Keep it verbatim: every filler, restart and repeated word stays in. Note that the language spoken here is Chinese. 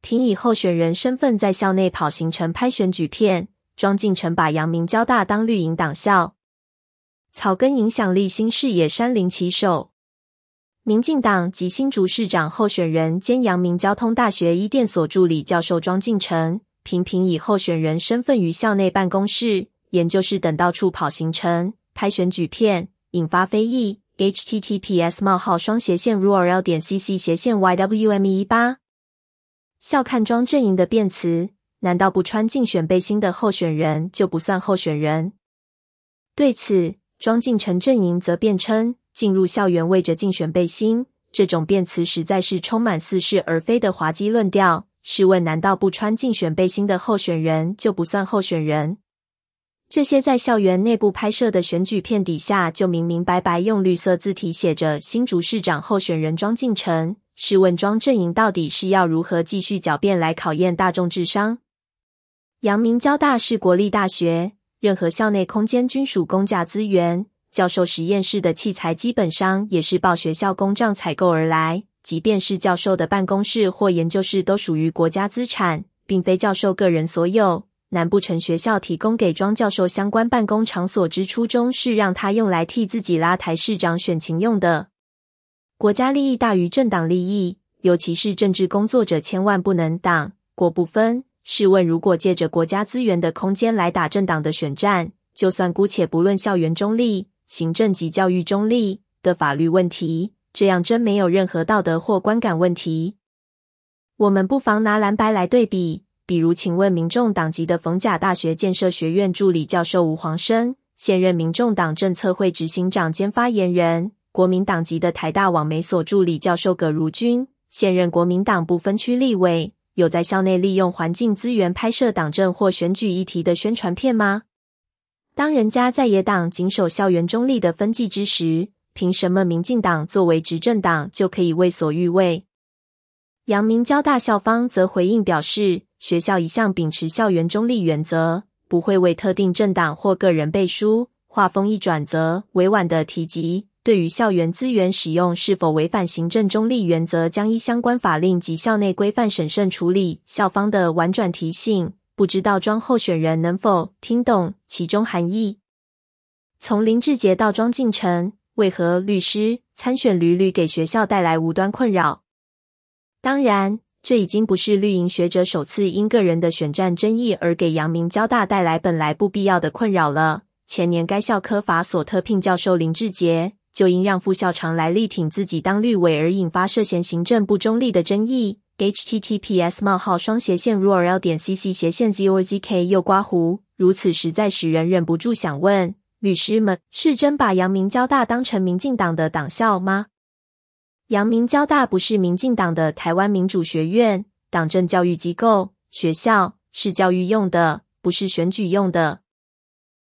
凭以候选人身份在校内跑行程拍选举片，庄敬诚把阳明交大当绿营党校。草根影响力新视野山林旗手。民进党及新竹市长候选人兼阳明交通大学医电所助理教授庄敬诚，频频以候选人身份于校内办公室、研究室等到处跑行程、拍选举片，引发非议。H T T P S 冒号双斜线 R U R L 点 C C 斜线 Y W M E 八。笑看庄阵营的辩词，难道不穿竞选背心的候选人就不算候选人？对此，庄敬诚阵营则辩称，进入校园为着竞选背心，这种辩词实在是充满似是而非的滑稽论调。试问，难道不穿竞选背心的候选人就不算候选人？这些在校园内部拍摄的选举片底下就明明白白用绿色字体写着新竹市长候选人庄敬诚，试问庄阵营到底是要如何继续狡辩来考验大众智商？阳明交大是国立大学，任何校内空间均属公家资源，教授实验室的器材基本上也是报学校公账采购而来，即便是教授的办公室或研究室都属于国家资产，并非教授个人所有。难不成学校提供给庄教授相关办公场所之初衷是让他用来替自己拉台市长选情用的？国家利益大于政党利益，尤其是政治工作者千万不能党国不分。试问，如果借着国家资源的空间来打政党的选战，就算姑且不论校园中立、行政及教育中立的法律问题，这样真没有任何道德或观感问题。我们不妨拿蓝白来对比。比如，请问民众党籍的逢甲大学建设学院助理教授吴黄生，现任民众党政策会执行长兼发言人；国民党籍的台大网媒所助理教授葛如君，现任国民党不分区立委，有在校内利用环境资源拍摄党政或选举议题的宣传片吗？当人家在野党谨守校园中立的分际之时，凭什么民进党作为执政党就可以为所欲为？阳明交大校方则回应表示，学校一向秉持校园中立原则，不会为特定政党或个人背书。话锋一转则委婉地提及，对于校园资源使用是否违反行政中立原则，将依相关法令及校内规范审慎处理。校方的婉转提醒，不知道庄候选人能否听懂其中含义。从林志杰到庄敬诚，为何律师参选屡屡给学校带来无端困扰？当然，这已经不是绿营学者首次因个人的选战争议而给阳明交大带来本来不必要的困扰了。前年该校科法所特聘教授林志杰，就因让副校长来力挺自己当绿委而引发涉嫌行政不中立的争议。H T T P S 冒号双斜线 R U R L 点 C C 斜线 Z O Z K 又刮胡，如此实在使人忍不住想问，律师们是真把阳明交大当成民进党的党校吗？阳明交大不是民进党的台湾民主学院，党政教育机构，学校是教育用的，不是选举用的。